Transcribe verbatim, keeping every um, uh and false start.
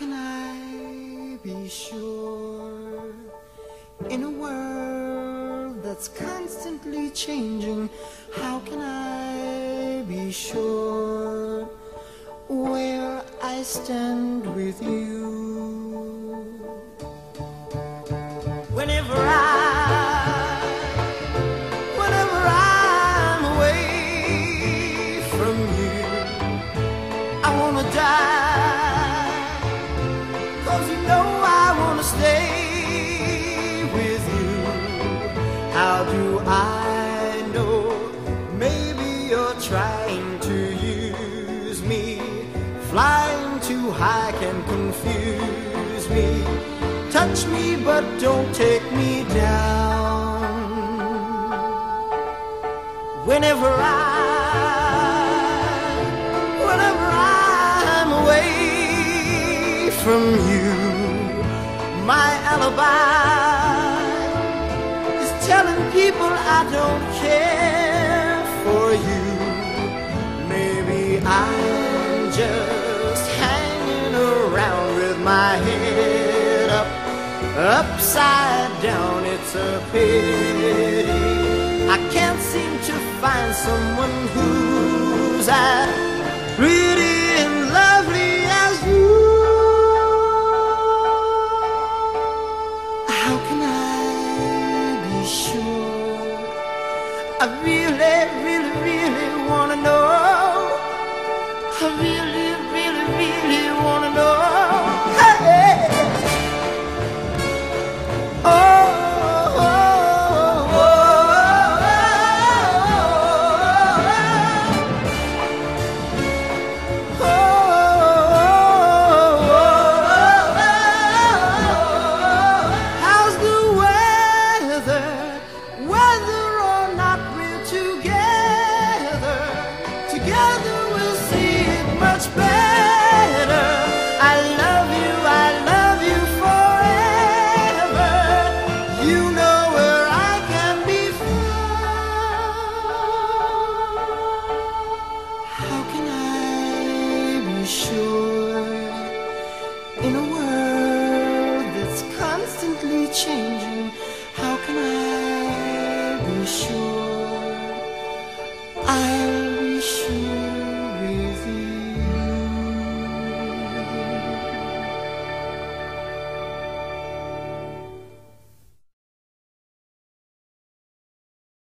can I be sure in a world that's constantly changing? How can I be sure where I stand with you? Whenever I, whenever I'm away from you, I wanna die, 'cause you know I wanna stay with you. How do I know? Maybe you're trying to use me. Flying too high can confuse me. Touch me but don't take me down. Whenever I, whenever I'm away from you, my alibi is telling people I don't care for you. Maybe I'm just hanging around with my head up, upside down. It's a pity I can't seem to find someone who's as pretty and lovely as you. How can I be sure? I really, really, really wanna know. I really, really, really wanna know. Hey. Oh, oh, oh, oh, oh, oh. How's the weather? Whether or not we're together, together.